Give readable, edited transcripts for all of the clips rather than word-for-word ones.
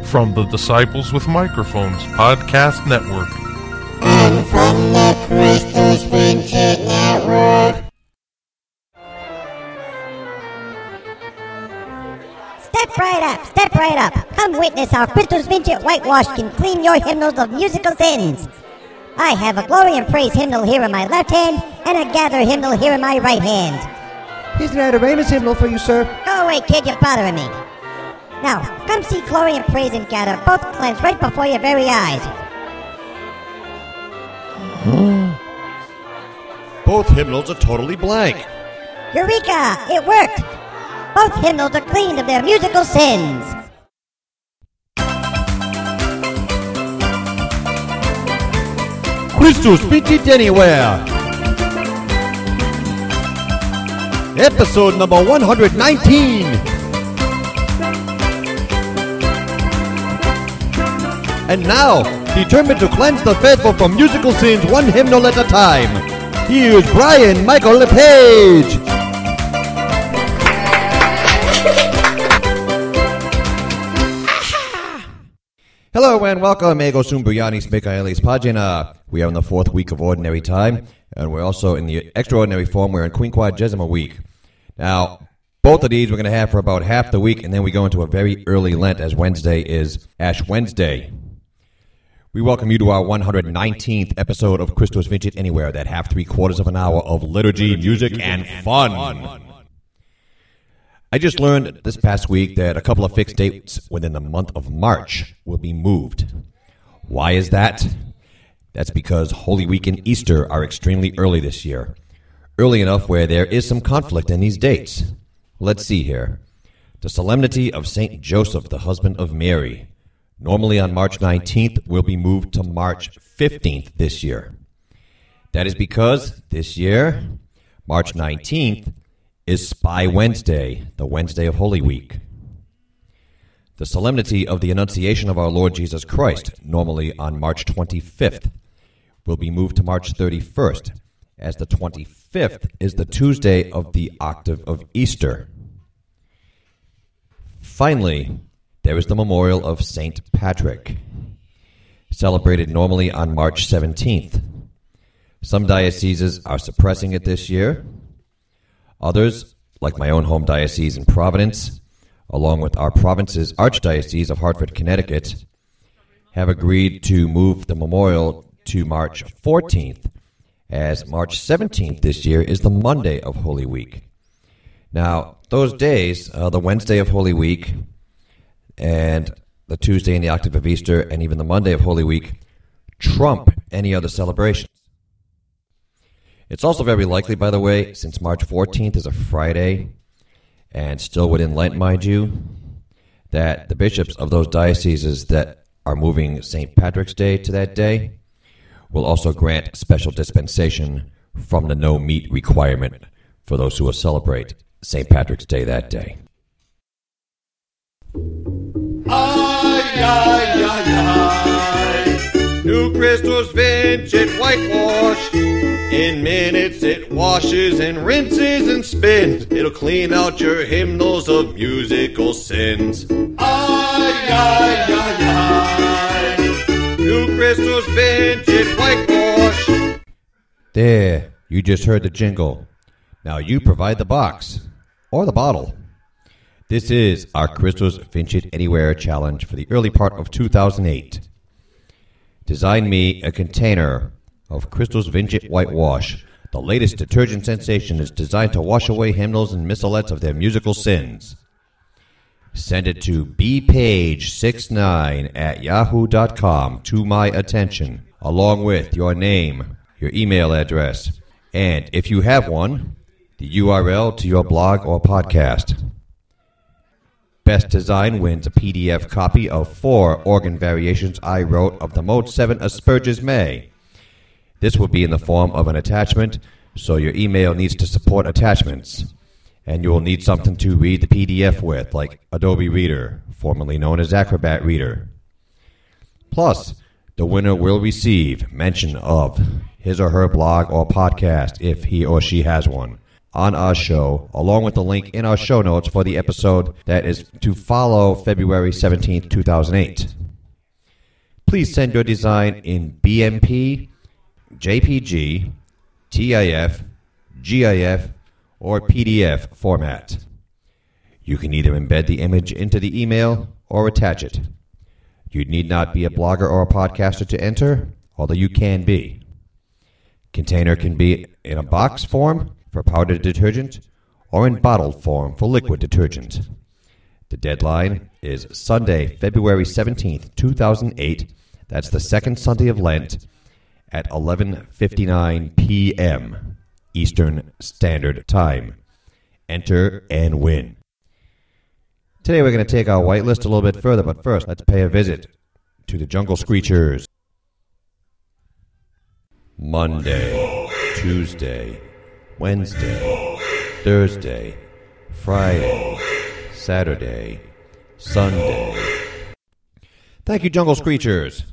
from the Disciples with Microphones Podcast Network. And from the Crystal Vincent Network. Step right up. Come witness how Crystal's Vincent Whitewash can clean your hymnals of musical sins. I have a Glory and Praise hymnal here in my left hand and a Gather hymnal here in my right hand. Here's an Adoramus hymnal for you, sir. Go away, kid, you're bothering me. Now, come see Glory and Praise and Gather both cleansed right before your very eyes. Both hymnals are totally blank. Eureka! It worked! Both hymnals are cleaned of their musical sins. Crystal Vincent Anywhere. Episode number 119. And now, determined to cleanse the faithful from musical sins one hymnal at a time, here's Brian Michael LePage. Hello and welcome, Ego Sumbuyanis Mikaelis Pagina. We are in the fourth week of Ordinary Time, and we're also in the extraordinary form. We're in Quinquagesima week. Now, both of these we're going to have for about half the week, and then we go into a very early Lent, as Wednesday is Ash Wednesday. We welcome you to our 119th episode of Crystal Vincent Anywhere, that half three-quarters of an hour of liturgy, music, and fun. I just learned this past week that a couple of fixed dates within the month of March will be moved. Why is that? That's because Holy Week and Easter are extremely early this year. Early enough where there is some conflict in these dates. Let's see here. The Solemnity of St. Joseph, the husband of Mary, normally on March 19th, will be moved to March 15th this year. That is because this year, March 19th, is Spy Wednesday, the Wednesday of Holy Week. The Solemnity of the Annunciation of our Lord Jesus Christ, normally on March 25th, will be moved to March 31st, as the 25th is the Tuesday of the octave of Easter. Finally, there is the memorial of St. Patrick, celebrated normally on March 17th. Some dioceses are suppressing it this year. Others, like my own home diocese in Providence, along with our province's Archdiocese of Hartford, Connecticut, have agreed to move the memorial to March 14th, as March 17th this year is the Monday of Holy Week. Now, those days, the Wednesday of Holy Week, and the Tuesday in the octave of Easter, and even the Monday of Holy Week, trump any other celebrations. It's also very likely, by the way, since March 14th is a Friday, and still within Lent, mind you, that the bishops of those dioceses that are moving St. Patrick's Day to that day will also grant special dispensation from the no meat requirement for those who will celebrate St. Patrick's Day that day. New Crystal's Vincent Whitewash. In minutes it washes and rinses and spins. It'll clean out your hymnals of musical sins. New Crystal's Vincent Whitewash. There, you just heard the jingle. Now you provide the box. Or the bottle. This is our Crystal's Vincent Anywhere challenge for the early part of 2008. Design me a container of Crystal's Vincent Whitewash. The latest detergent sensation is designed to wash away hymnals and missalettes of their musical sins. Send it to bpage69@yahoo.com to my attention, along with your name, your email address, and if you have one, the URL to your blog or podcast. Best Design wins a PDF copy of 4 organ variations I wrote of the Mode 7 Asperges May. This will be in the form of an attachment, so your email needs to support attachments. And you will need something to read the PDF with, like Adobe Reader, formerly known as Acrobat Reader. Plus, the winner will receive mention of his or her blog or podcast, if he or she has one, on our show, along with the link in our show notes for the episode that is to follow February 17th, 2008. Please send your design in BMP, JPG, TIF, GIF, or PDF format. You can either embed the image into the email or attach it. You need not be a blogger or a podcaster to enter, although you can be. Container can be in a box form for powdered detergent or in bottled form for liquid detergent. The deadline is Sunday, February 17th, 2008. That's the second Sunday of Lent at 11:59 p.m. Eastern Standard Time. Enter and win. Today we're going to take our whitelist a little bit further, but first let's pay a visit to the Jungle Screechers. Monday, Tuesday, Wednesday, Thursday, Friday, Saturday, Sunday. Thank you, Jungle Screechers.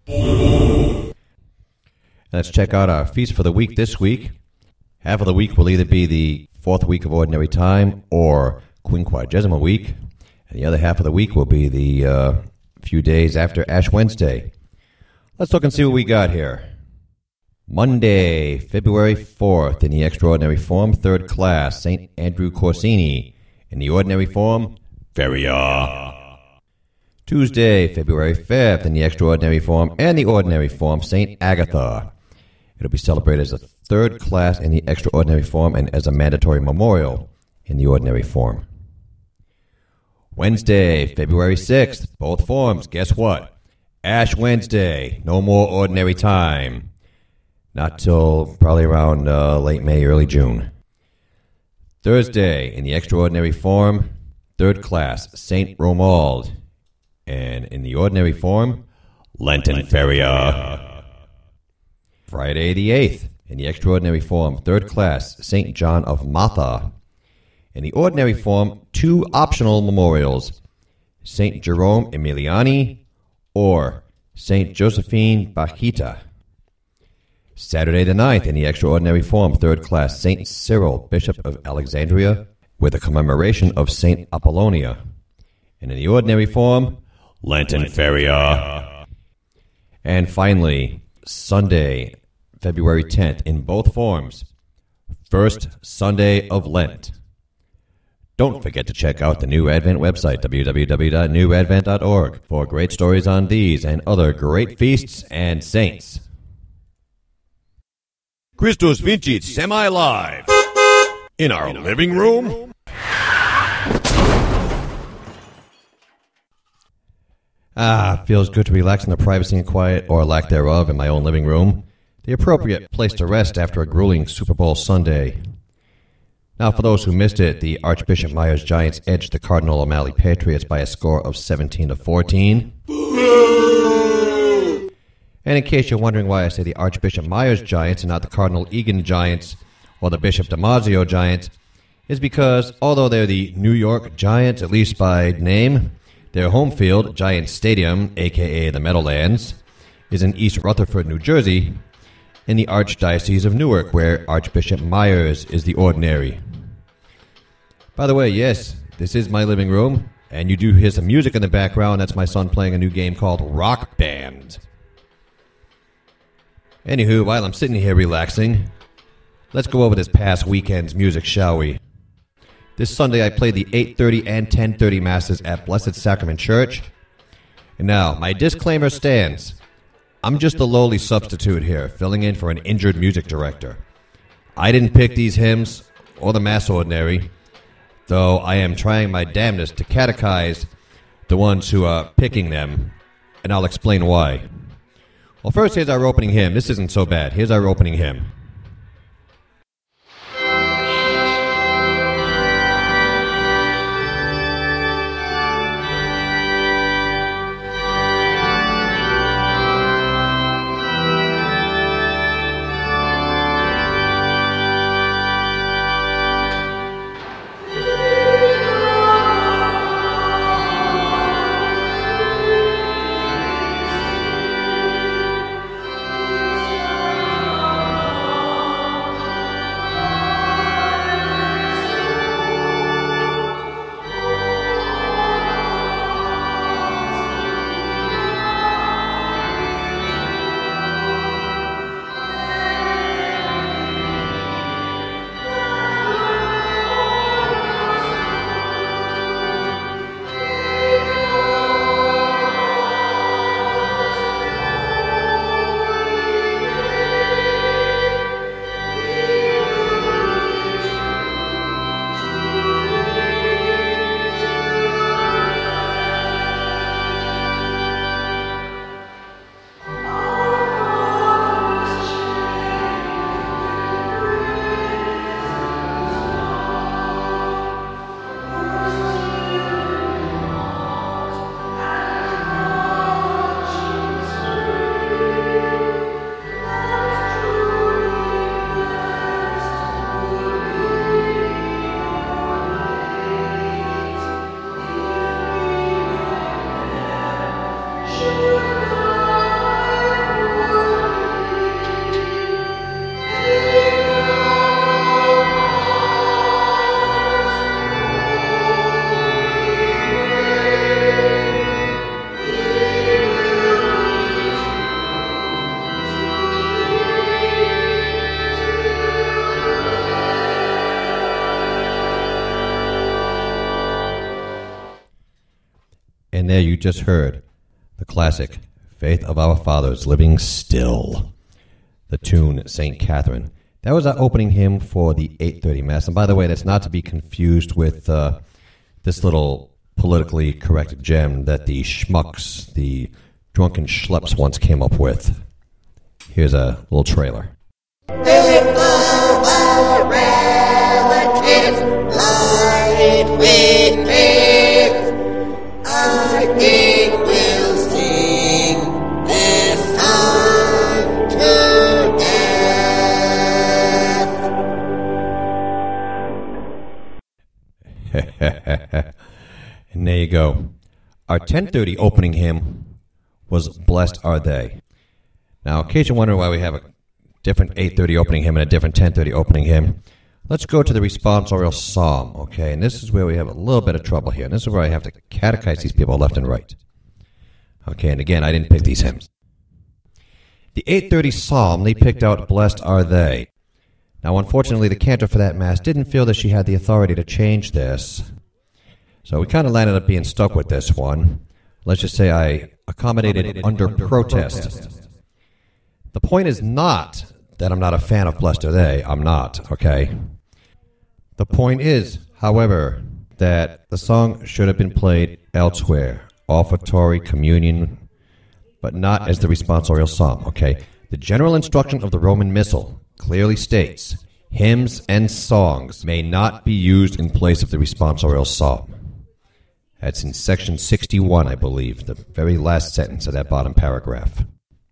Let's check out our feast for the week this week. Half of the week will either be the fourth week of Ordinary Time or Quinquagesimal Week, and the other half of the week will be the few days after Ash Wednesday. Let's look and see what we got here. Monday, February 4th, in the extraordinary form, third class, St. Andrew Corsini. In the ordinary form, Feria. Tuesday, February 5th, in the extraordinary form and the ordinary form, St. Agatha. It'll be celebrated as a third class in the extraordinary form and as a mandatory memorial in the ordinary form. Wednesday, February 6th, both forms, guess what? Ash Wednesday, no more ordinary time. Not till probably around late May, early June. Thursday, in the extraordinary form, third class, St. Romuald. And in the ordinary form, Lenten Feria. Friday the 8th, in the extraordinary form, third class, St. John of Matha. In the ordinary form, two optional memorials, St. Jerome Emiliani or St. Josephine Bachita. Saturday the 9th, in the extraordinary form, third class, St. Cyril, Bishop of Alexandria, with a commemoration of St. Apollonia. And in the ordinary form, Lenten Feria. And finally, Sunday, February 10th, in both forms, first Sunday of Lent. Don't forget to check out the New Advent website, www.newadvent.org, for great stories on these and other great feasts and saints. Christus Vincit semi-live in our living room. Feels good to relax in the privacy and quiet, or lack thereof, in my own living room. The appropriate place to rest after a grueling Super Bowl Sunday. Now, for those who missed it, the Archbishop Myers Giants edged the Cardinal O'Malley Patriots by a score of 17-14. And in case you're wondering why I say the Archbishop Myers Giants and not the Cardinal Egan Giants or the Bishop DiMarzio Giants, is because although they're the New York Giants, at least by name, their home field, Giants Stadium, a.k.a. the Meadowlands, is in East Rutherford, New Jersey, in the Archdiocese of Newark, where Archbishop Myers is the ordinary. By the way, yes, this is my living room, and you do hear some music in the background. That's my son playing a new game called Rock Band. Anywho, while I'm sitting here relaxing, let's go over this past weekend's music, shall we? This Sunday I played the 8:30 and 10:30 Masses at Blessed Sacrament Church. And now, my disclaimer stands. I'm just a lowly substitute here, filling in for an injured music director. I didn't pick these hymns or the Mass Ordinary, though I am trying my damnedest to catechize the ones who are picking them, and I'll explain why. Well, first, here's our opening hymn. This isn't so bad. Here's our opening hymn. And there you just heard the classic Faith of Our Fathers, Living Still, the tune St. Catherine. That was our opening hymn for the 8:30 Mass. And by the way, that's not to be confused with this little politically correct gem that the schmucks, the drunken schleps, once came up with. Here's a little trailer. If all our relatives lied with faith, our King will sing this song to death. And there you go. Our 10:30 opening hymn was Blessed Are They. Now, in case you're wondering why we have a different 8:30 opening hymn and a different 10:30 opening hymn, let's go to the responsorial psalm, okay? And this is where we have a little bit of trouble here. And this is where I have to catechize these people left and right. Okay, and again, I didn't pick these hymns. The 8:30 psalm, they picked out Blessed Are They. Now, unfortunately, the cantor for that mass didn't feel that she had the authority to change this. So we kind of landed up being stuck with this one. Let's just say I accommodated under protest. The point is not that I'm not a fan of Blessed Are They. I'm not, okay? The point is, however, that the song should have been played elsewhere, offertory, communion, but not as the responsorial psalm, okay? The general instruction of the Roman Missal clearly states, hymns and songs may not be used in place of the responsorial psalm. That's in section 61, I believe, the very last sentence of that bottom paragraph.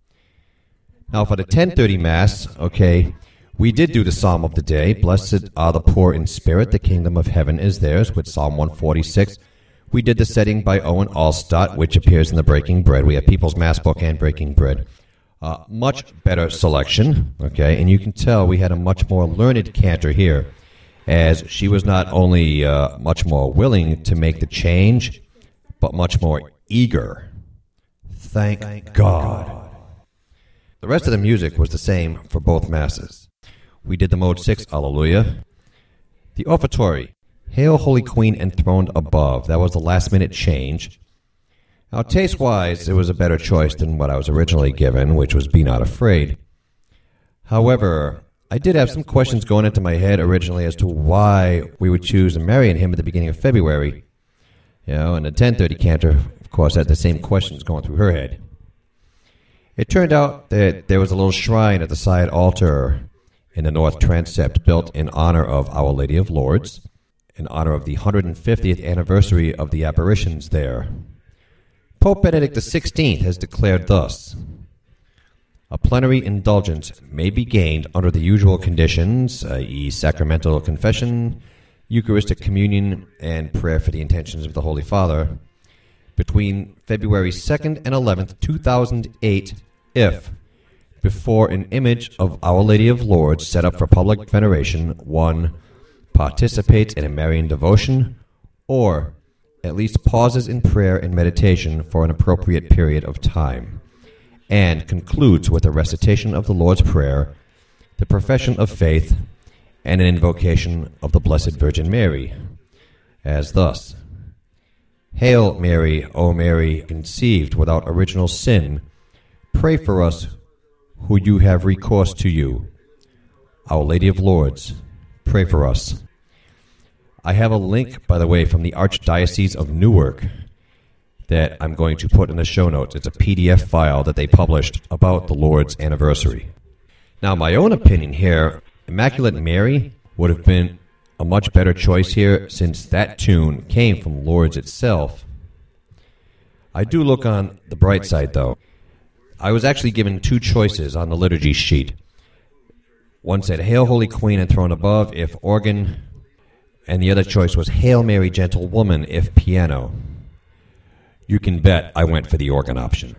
Now, for the 10:30 Mass, okay, we did do the Psalm of the Day. Blessed are the poor in spirit, the kingdom of heaven is theirs, with Psalm 146. We did the setting by Owen Allstott, which appears in the Breaking Bread. We have People's Mass Book and Breaking Bread. Much better selection, okay, and you can tell we had a much more learned cantor here, as she was not only much more willing to make the change, but much more eager. Thank God. The rest of the music was the same for both masses. We did the Mode 6, Alleluia. The offertory, Hail Holy Queen enthroned above. That was the last-minute change. Now, taste-wise, it was a better choice than what I was originally given, which was Be Not Afraid. However, I did have some questions going into my head originally as to why we would choose a Marian hymn at the beginning of February. You know, and the 10:30 cantor, of course, had the same questions going through her head. It turned out that there was a little shrine at the side altar in the north transept built in honor of Our Lady of Lourdes, in honor of the 150th anniversary of the apparitions there. Pope Benedict XVI has declared thus: a plenary indulgence may be gained under the usual conditions, i.e. sacramental confession, Eucharistic communion, and prayer for the intentions of the Holy Father, between February 2nd and 11th, 2008, if, before an image of Our Lady of Lourdes set up for public veneration, 1. participates in a Marian devotion, or at least pauses in prayer and meditation for an appropriate period of time, and concludes with a recitation of the Lord's Prayer, the profession of faith, and an invocation of the Blessed Virgin Mary, as thus: Hail Mary, O Mary, conceived without original sin, pray for us who you have recourse to you. Our Lady of Lourdes, pray for us. I have a link, by the way, from the Archdiocese of Newark that I'm going to put in the show notes. It's a PDF file that they published about the Lourdes anniversary. Now, my own opinion here, Immaculate Mary would have been a much better choice here, since that tune came from Lourdes itself. I do look on the bright side, though. I was actually given two choices on the liturgy sheet. One said, Hail Holy Queen enthroned above, if organ, and the other choice was Hail Mary Gentle Woman, if piano. You can bet I went for the organ option.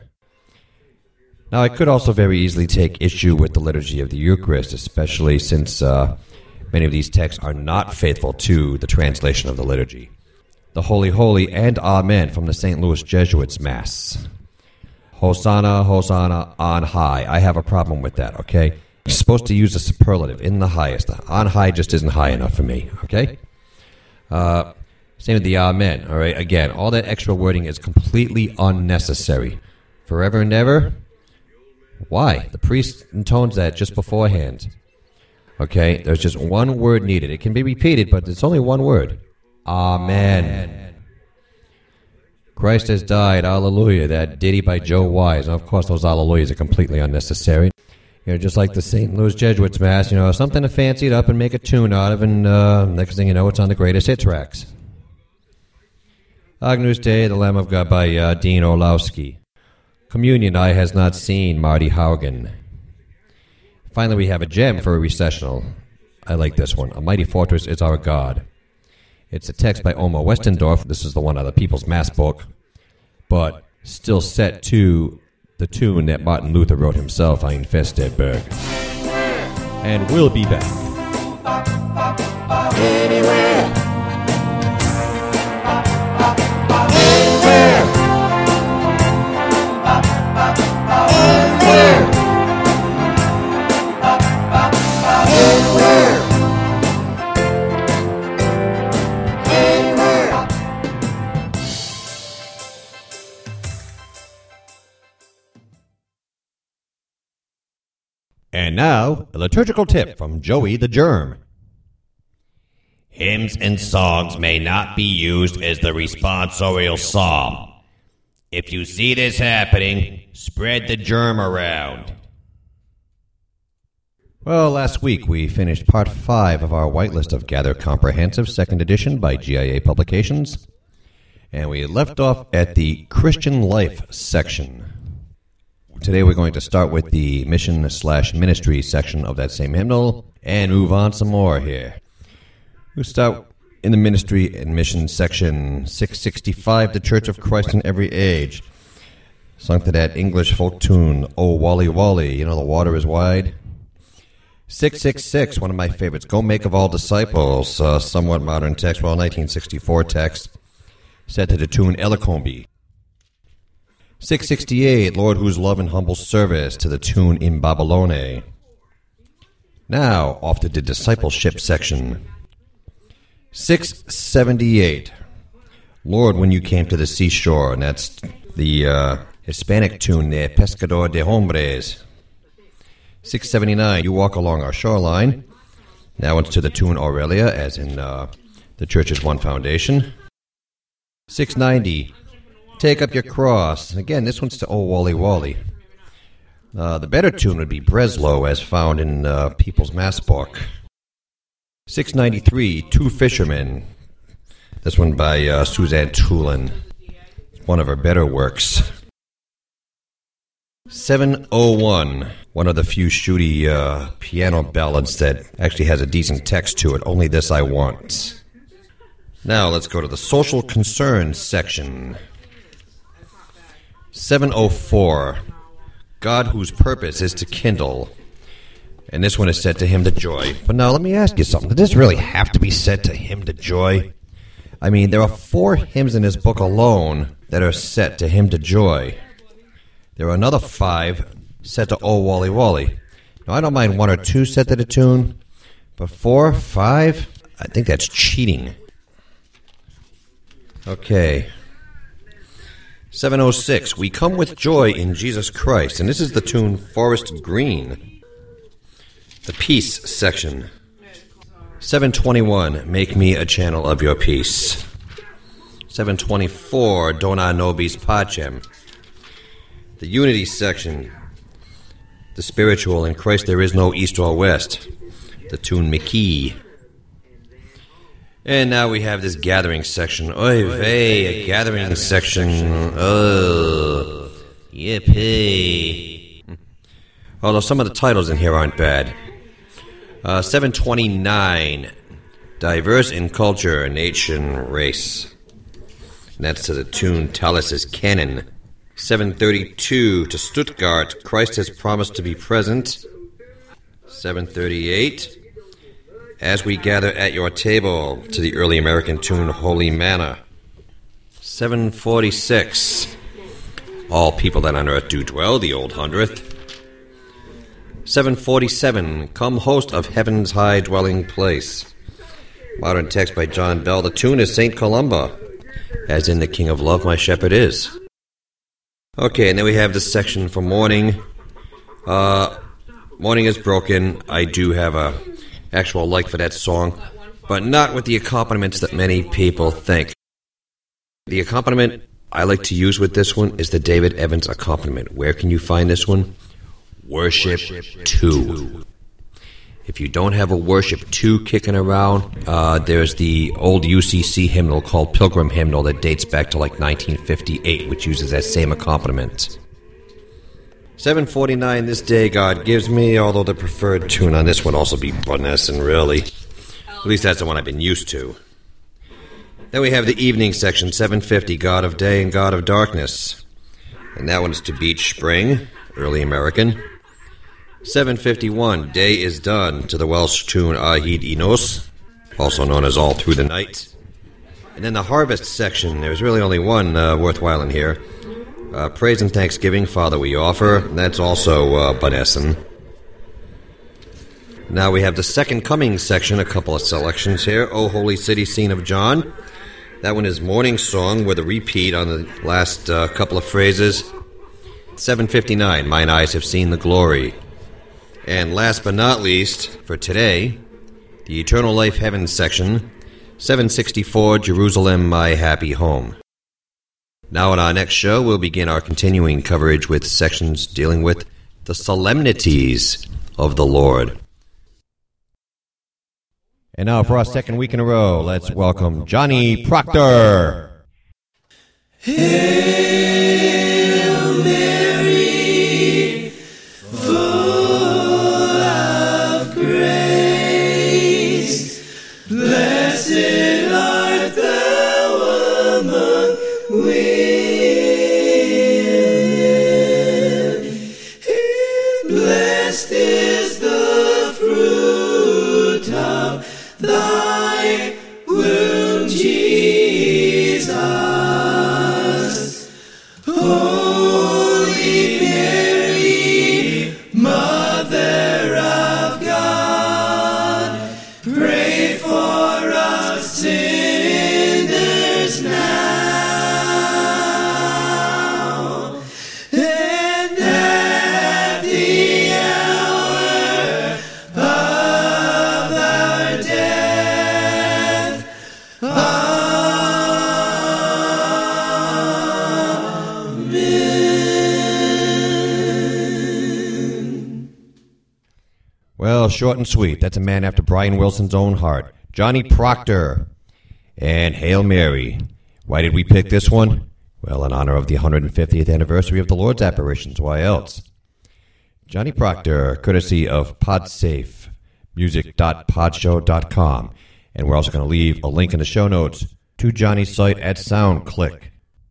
Now, I could also very easily take issue with the liturgy of the Eucharist, especially since many of these texts are not faithful to the translation of the liturgy. The Holy Holy and Amen from the St. Louis Jesuits Mass. Hosanna, Hosanna, on high. I have a problem with that, okay? You're supposed to use a superlative, in the highest. On high just isn't high enough for me, okay? Same with the amen, all right? Again, all that extra wording is completely unnecessary. Forever and ever? Why? The priest intones that just beforehand. Okay, there's just one word needed. It can be repeated, but it's only one word. Amen. Christ has died, hallelujah. That ditty by Joe Wise. And of course, those hallelujahs are completely unnecessary. Just like the St. Louis Jesuits Mass, something to fancy it up and make a tune out of, and next thing you know, it's on the greatest hit tracks. Agnus Dei, the Lamb of God by Dean Orlowski. Communion Eye Has Not Seen, Marty Haugen. Finally, we have a gem for a recessional. I like this one. A Mighty Fortress Is Our God. It's a text by Oma Westendorf. This is the one out of the People's Mass book, but still set to the tune that Martin Luther wrote himself, Ein Feste Berg. And we'll be back. Anywhere. And now, a liturgical tip from Joey the Germ. Hymns and songs may not be used as the responsorial psalm. If you see this happening, spread the germ around. Well, last week we finished part 5 of our whitelist of Gather Comprehensive, 2nd edition by GIA Publications. And we left off at the Christian Life section. Today we're going to start with the mission/ministry section of that same hymnal and move on some more here. We'll start in the ministry and mission section 665, The Church of Christ in Every Age. Sung to that English folk tune, Oh Wally Wally, the water is wide. 666, one of my favorites, Go Make of All Disciples, somewhat modern text, 1964 text, set to the tune Elicombi. 668, Lord Whose Love and Humble Service, to the tune In Babylone. Now, off to the discipleship section. 678, Lord, When You Came to the Seashore, and that's the Hispanic tune there, Pescador de Hombres. 679, You Walk Along Our Shoreline. Now it's to the tune Aurelia, as in the Church's One Foundation. 690, Take Up Your Cross. And again, this one's to Oh Wally Wally. The better tune would be Breslow, as found in People's Mass book. 693, Two Fishermen. This one by Suzanne Tulin. It's one of her better works. 701, one of the few shooty piano ballads that actually has a decent text to it. Only This I Want. Now let's go to the social concerns section. 704, God Whose Purpose is to Kindle. And this one is set to Hymn to Joy. But now let me ask you something. Does this really have to be set to Hymn to Joy? I mean, there are 4 hymns in this book alone that are set to Hymn to Joy. There are another 5 set to Oh Wally Wally. Now, I don't mind 1 or 2 set to the tune, but 4, 5, I think that's cheating. Okay. 706, We Come With Joy in Jesus Christ. And this is the tune Forest Green. The Peace section. 721, Make Me a Channel of Your Peace. 724, Dona Nobis Pacem. The Unity section. The Spiritual, In Christ There Is No East or West. The tune Mickey. And now we have this gathering section. Oy vey, a gathering section. Oh, yippee. Although some of the titles in here aren't bad. 729, Diverse in Culture, Nation, Race. And that's to the tune Talus' Canon. 732, to Stuttgart, Christ Has Promised to Be Present. 738, As We Gather at Your Table, to the early American tune Holy Manna. 746, All People That on Earth Do Dwell, the Old Hundredth. 747, Come Host of Heaven's High Dwelling Place. Modern text by John Bell. The tune is St. Columba, as in the King of Love, my shepherd is. Okay, and then we have this section for Morning. Morning is Broken. I do have a actual like for that song, but not with the accompaniments that many people think. The accompaniment I like to use with this one is the David Evans accompaniment. Where can you find this one? Worship 2. If you don't have a Worship 2 kicking around, there's the old UCC hymnal called Pilgrim Hymnal that dates back to like 1958, which uses that same accompaniment. 7:49, This Day God Gives Me, although the preferred tune on this would also be Bunesson, really. At least that's the one I've been used to. Then we have the evening section, 7:50, God of Day and God of Darkness. And that one is To Beach Spring, early American. 7:51, Day is Done, to the Welsh tune Ahid Enos, also known as All Through the Night. And then the harvest section, there's really only one worthwhile in here. Praise and Thanksgiving, Father We Offer, that's also Bunesson. Now we have the Second Coming section, a couple of selections here. O Holy City, Scene of John. That one is Morning Song with a repeat on the last couple of phrases. 7:59, Mine Eyes Have Seen the Glory. And last but not least, for today, the Eternal Life Heaven section, 7:64, Jerusalem, My Happy Home. Now on our next show, we'll begin our continuing coverage with sections dealing with the solemnities of the Lord. And now for our second week in a row, let's welcome Johnny Proctor. Hail Mary, full of grace, blessed art thou among women, and blessed is the fruit of thy womb, Jesus. Holy Mary, Mother of God, pray for us sinners now and at the hour of our death. Amen. Well, short and sweet. That's a man after Brian Wilson's own heart. Johnny Proctor. And Hail Mary. Why did we pick this one? Well, in honor of the 150th anniversary of the Lord's apparitions. Why else? Johnny Proctor, courtesy of PodSafe, music.podshow.com. And we're also going to leave a link in the show notes to Johnny's site at SoundClick.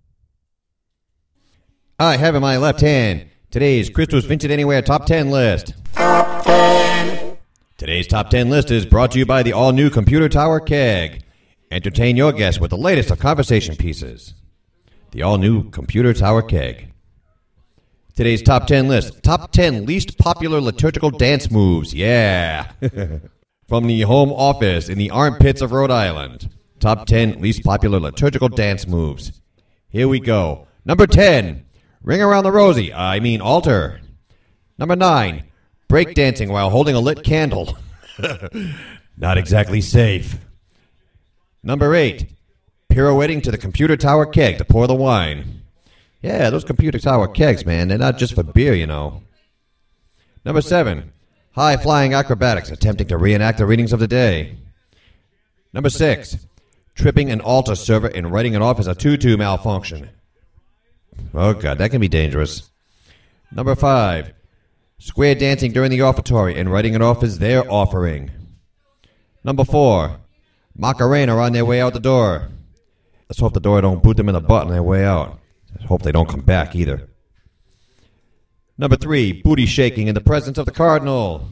I have in my left hand today's Christos Vincit Anywhere Top 10 list. Top 10. Today's Top 10 list is brought to you by the all-new Computer Tower Keg. Entertain your guests with the latest of conversation pieces. The all-new Computer Tower Keg. Today's Top 10 list. Top 10 least popular liturgical dance moves. Yeah. From the home office in the armpits of Rhode Island. Top 10 least popular liturgical dance moves. Here we go. Number 10. Ring Around the Rosie. Altar. Number 9. Breakdancing while holding a lit candle. Not exactly safe. Number 8. Pirouetting to the Computer Tower Keg to pour the wine. Yeah, those Computer Tower kegs, man, they're not just for beer, you know. Number 7. High-flying acrobatics attempting to reenact the readings of the day. Number 6. Tripping an altar server and writing it off as a tutu malfunction. Oh, God, that can be dangerous. Number 5. Square dancing during the offertory and writing it off as their offering. Number 4. Macarena on their way out the door. Let's hope the door don't boot them in the butt on their way out. Let's hope they don't come back either. Number 3. Booty shaking in the presence of the cardinal.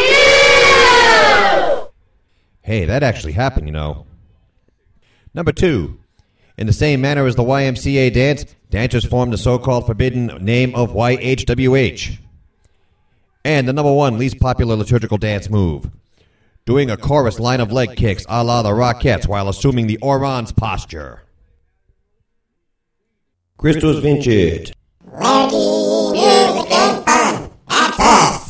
Hey, that actually happened, you know. Number 2. In the same manner as the YMCA dance, dancers formed the so-called forbidden name of YHWH. And the number 1 least popular liturgical dance move. doing a chorus line of leg kicks a la the Rockettes while assuming the Orans posture. Christos Vincit. Lady music and fun. That's us.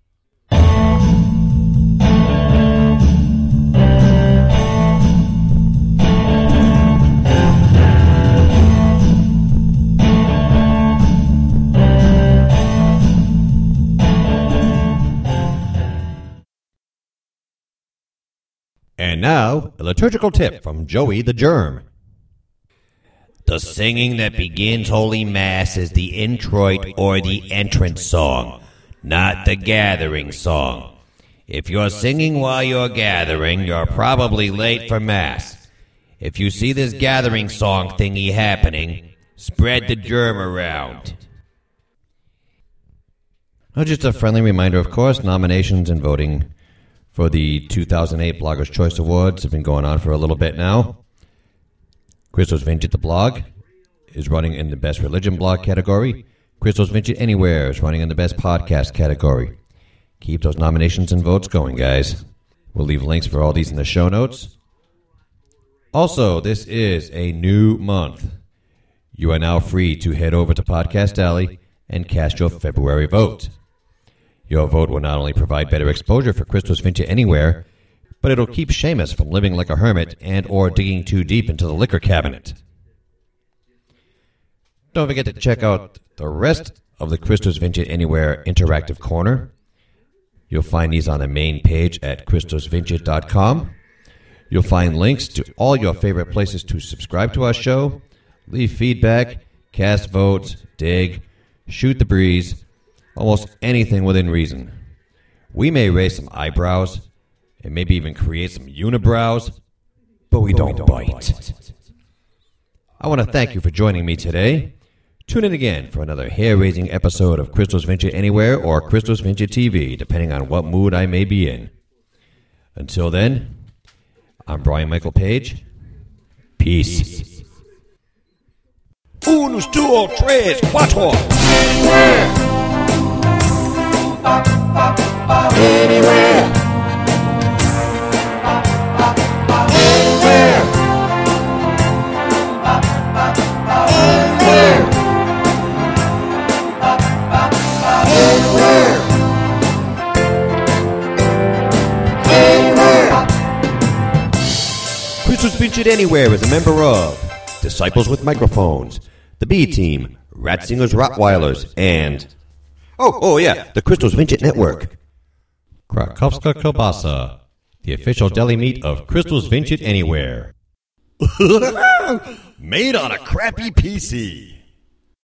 And now, a liturgical tip from Joey the Germ. The singing that begins Holy Mass is the introit or the entrance song, not the gathering song. If you're singing while you're gathering, you're probably late for Mass. If you see this gathering song thingy happening, spread the germ around. Just a friendly reminder, of course, nominations and voting for the 2008 Bloggers' Choice Awards have been going on for a little bit now. Christos Vincit, the blog, is running in the Best Religion blog category. Christos Vincit Anywhere is running in the Best Podcast category. Keep those nominations and votes going, guys. We'll leave links for all these in the show notes. Also, this is a new month. You are now free to head over to Podcast Alley and cast your February vote. Your vote will not only provide better exposure for Christos Vincit Anywhere, but it'll keep Seamus from living like a hermit and or digging too deep into the liquor cabinet. Don't forget to check out the rest of the Christos Vincit Anywhere Interactive Corner. You'll find these on the main page at christosvincit.com. You'll find links to all your favorite places to subscribe to our show, leave feedback, cast votes, dig, shoot the breeze, almost anything within reason. We may raise some eyebrows and maybe even create some unibrows, but we don't bite. I want to thank you for joining me today. Tune in again for another hair-raising episode of Christos Vincit Anywhere or Christos Vincit TV, depending on what mood I may be in. Until then, I'm Brian Michael Page. Peace. Unus, duo, tres, cuatro. Anywhere. Christos Vincit Anywhere is a member of Disciples with Microphones, the B Team, Ratsingers Rottweilers, and the Christos Vincit Network. Krakowska Kielbasa, the official deli meat of Christos Vincit Anywhere. Made on a crappy PC.